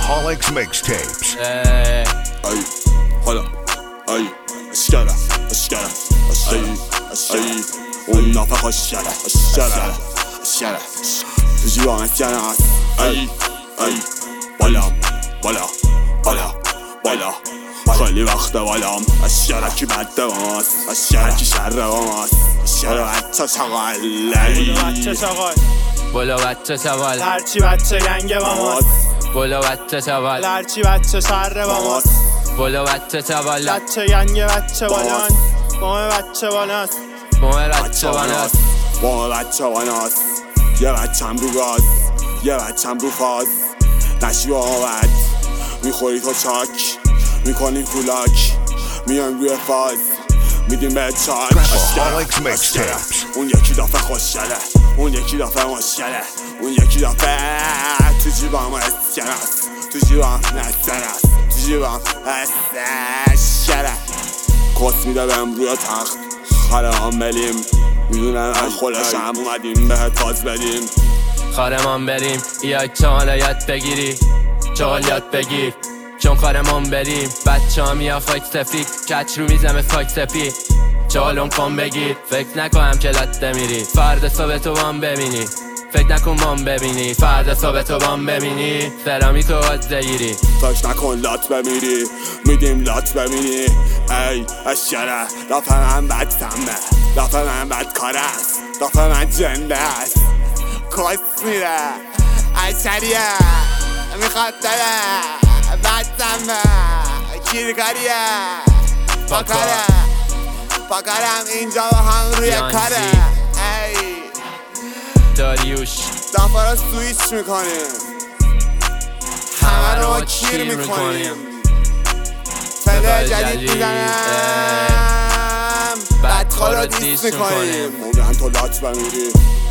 Alcoholics Mixtapes. Ay, حالا ay, اشکره اون نافه خوشگره اشکره تو جیبام اشکره هست ای بالا خیلی وقت بالام اشکره کی بده ماست اشکره کی شر ماست اشکره بچه شغال بولو بچه شوال هرچی بچه گنگ با ماست بولو بچه شوال هرچی بچه شر با ماست بولو بچه شوال بچه گنگ بچه بالان بوم بچه بالاست بوم بچه باناست بوم بچه باناست یه بچم رو گاز یه بچم رو فاز نشی آمد میخوری تو چاک میکنیم کولاک میان روی فاز میدیم به چاک Alcoholics Mixtapes. اون یکی دافه خوشگله اون یکی دافه مشکله اون یکی دافه تو جیبام اسکر است تو جیبام نستر است تو جیبام اشکره کس میده بهم روی تخت خرمان بریم میدونم خلشم اومدیم به تاز بدیم خارمان بریم یا چهالا یاد بگیری چهال یاد بگیر چون خارمان بریم بچه ها میا خاک سفید کچ رو میزمه خاک سپی چالون کن بگیر فکر نکنم که لات میری فرد صبح تو بام ببینی فکر نکن بام ببینی فرد صبح تو بام ببینی سرامی تو باز دگیری فکر نکن لات بمیری میدیم لات ببینی ای اشکره دافه من بد سمه دافه من بد کار است دافه من جنده است کس میره اشکریه میخواد داره بد سمه کیرکاریه پاکارم اینجا با هم روی کاره ای داریوش دافه رو سویچ میکنیم همه رو ما کیر میکنیم فله جدید میزنم بدخوا رو دیس میکنیم مومن تو لات بمیری